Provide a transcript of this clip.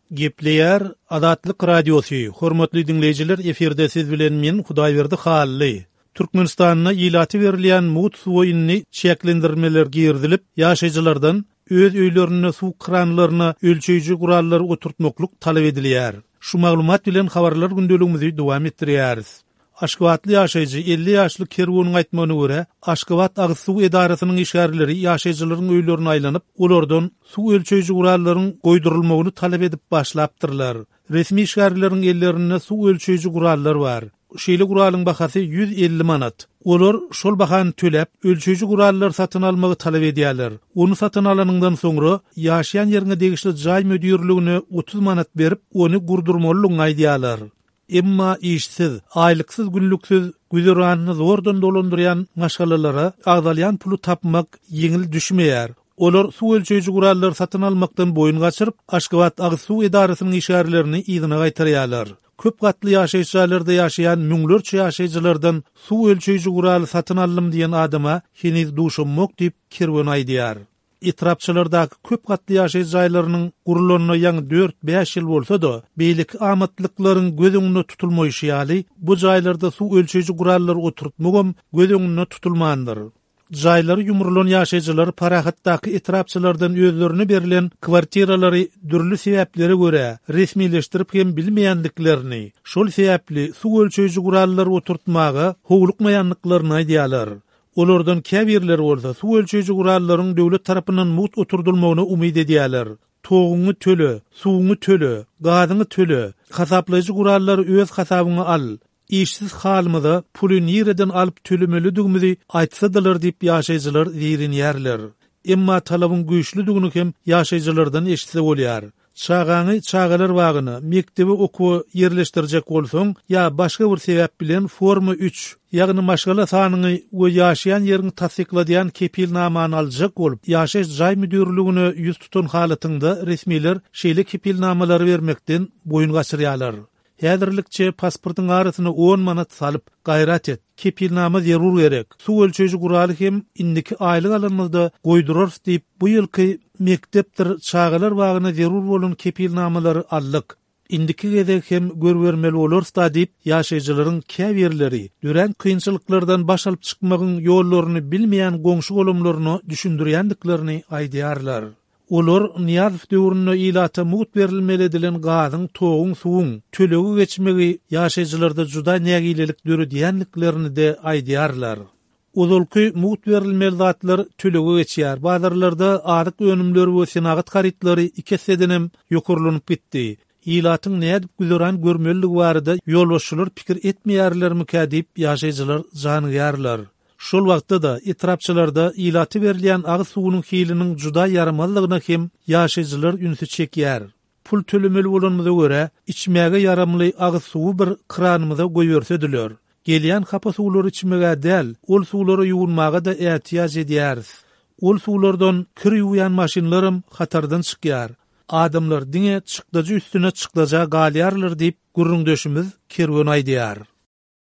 Gepleyer Adatlyk Radiosu. Hormatly dinleyijiler, eferde siz bilen men Hudaýberdi Hally. Türkmenistanyna ýylaty berilen mut suwuny çeklendirmeler girdilip, ýaşaýjylardan öz öýlerine suw kranlaryna ölçeýiji gurallary oturtmakluk talap edilýär. Şu maglumat bilen habarlar gündeligimizi dowam etdirýäris. Aşgabatly ýaşaýjy 50 ýaşly Kerwonyň aýtmagyna görä, Aşgabat Agy Suw Edarasynyň işgärleri ýaşaýjylaryň öýlerine aýlanyp, olardan suw ölçeýiji gurallaryň goýdurulmagyny talap edip başlapdyrlar. Resmi işgärleriň ellerinde suw ölçeýiji gurallary bar. Şeýle guralyň bahasy 150 manat. Olar şol bahany töläp, ölçeýiji gurallar satyn almagy talap edýärler. Onu satyn alanyňdan soňra ýaşaýan ýerine degişli jaý müdürlüğine 30 manat berip, onu gurdurmalygyny aýdýarlar. Emma işsiz, aýlyksiz, günlüksiz, güzeranyny zordan dolandyrýan maşgalalara agdalýan pulu tapmak ýeňil düşmeýär. Olar suw ölçeýiji gurallar satyn almakdan boyun gaçyryp, Aşgabat Agy Suw Edarasynyň işgärlerini ýygyna gaýtarýarlar. Köp gatly ýaşaýjylarda ýaşaýan müňlerçe ýaşaýjylardan suw ölçeýiji guraly satyn aldym diýen adama heniz duşamok diýip Kerwen aýdýar. Etrapçylardaky köp gatly ýaşaýjy jaýlarynyň gurulanyna ýaňy 4-5 ýyl bolsa da, beýlik amatlyklaryň göz öňünde tutulmaýyşy ýaly bu jaýlarda suw ölçeýiji gurallary oturtmagam göz öňünde tutulmandyr. Jaýlary ýumrulan ýaşaýjylar parahatdaky etrapçylardan özlerine berilen kwartiralary dürli sebäplere görä resmileşdirip hem bilmeýändiklerini, şol sebäpli suw ölçeýiji gurallary oturtmagy howlukmaýanlyklaryny aýdýarlar. Olardan käbirler bolsa suw ölçeýiji gurallaryň döwlet tarapyndan mut oturdulmagyna umyd edýärler. Toğuňy tölü, suwuňy tölü, gazyňy tölü, hasaplayjy gurallary öz hasabyňa al. İşsiz halmyda puly nireden alyp tölemelidugimizi aýtsadylar diýip ýaşaýjylar ýerinýärler. Emma talabyň güýçlüdigini hem ýaşaýjylardan eşitse bolýar. Çağany çağalar wagyny mektebi okuwy yerleşdirjek bolsaň ýa başga bir sebäp bilen forma 3 ýagny maşgala sanyny we ýaşaýan ýeriň tasdikladýan kepilnamany aljak bolup, ýaşaýyş jaý müdürlüğine ýüz tutan halatyňda resmiler şeýle kepilnamalary bermekden boyun gaçyrýarlar. Häzirlikçe pasportyň arasyna 10 manat salyp gaýrat et. Kepilnama zerur gerek. Suw ölçeýiji guraly hem indiki aýlyk alymyzda goýdurar diýip bu ýylky mektepdir çağalar wagyna zerur bolan kepilnamalary allyk. Indiki gezek hem görbermeli bolarsa diýip ýaşaýjylaryň käbirleri dören kynçylyklardan baş alyp çykmagyň ýollaryny bilmeýän goňşy golamlaryny düşündirýändiklerini aýdýarlar. Olar Niyazov döwründe ýylata mut berilmeli edilen gazyň, toğuň, suwuň tölegi geçmegi ýaşaýjylarda juda nägilelik döredýänliklerini de aýdýarlar. Ozulky mut berilmeli zatlar tölegi geçýär. Bazarlarda adyk önümleri we senagat harytlary iki sedenem ýokurlanyp gitdi. Ýylatyň nädip güzeran görmeligi barada ýolbaşçylar pikir etmeýärlermi diýip ýaşaýjylar janyýarlar. Şol wagtda da etrapçylarda ýylaty berilýän agy suwunyň hiliniň juda ýaramazlygyna hem ýaşaýjylar ünsü çekýär. Pul tölemeli bolanmyza görä, içmäge ýaramly agy suwu bir kranymyza goýberseler. Gelýän hapa suwlary içmäge däl, ol suwlary ýuwunmaga da ähtiýaç edýäris. Ol suwlardan kir ýuwýan maşinlarym hatardan çykýar. Adamlar diňe çykdaja üstüne çykdaja galýarlar diýip gurrundeşimiz Kerwen aýdýar.